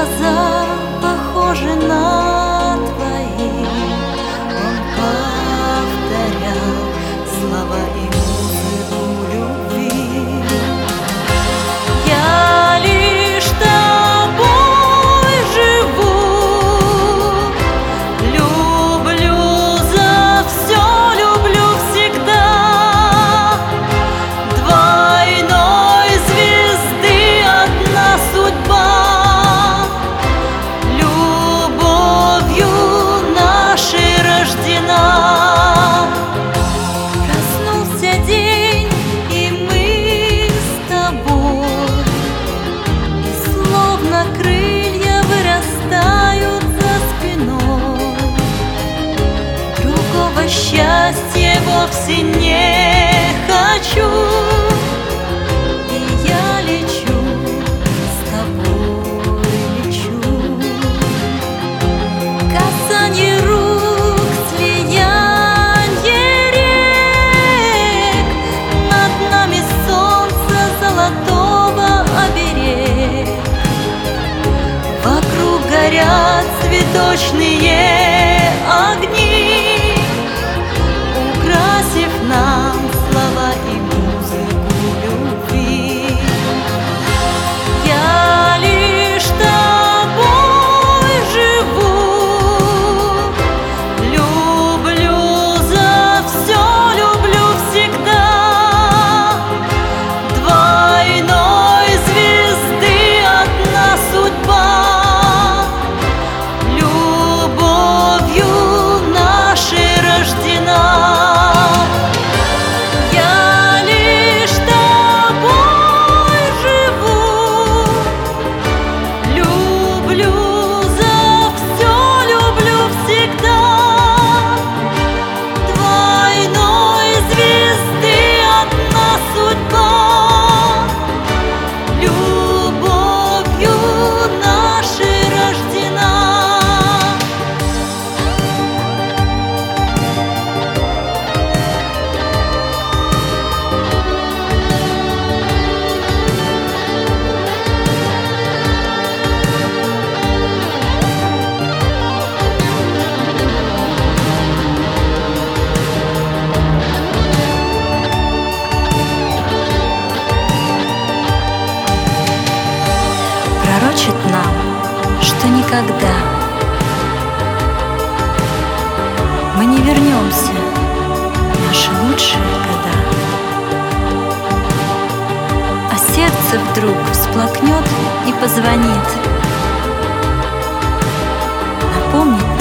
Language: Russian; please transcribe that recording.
глаза похожи на твои. Он повторял слова и музыку любви. Я лишь тобой живу, люблю за все, люблю всегда. Двойной звезды одна судьба, любовью нашей рождена. Проснулся день, и мы с тобой, и словно крылья вырастают за спиной. Другого счастья вовсе не хочу, и я лечу, с тобой лечу. Касанье рук, слиянье рек, над нами солнце золотого оберег. Вокруг горят цветочные огни, украсив нам слова и музыку любви. Я лишь тобой живу, люблю за все, люблю всегда. Двойной звезды одна судьба, любовью нашей рождена. Я лишь тобой живу, люблю за все, люблю всегда. Двойной звезды одна судьба, любовью нашей рождена. Пророчит нам, что никогда мы не вернемся в наши лучшие года. А сердце вдруг всплакнет и позвонит, напомнит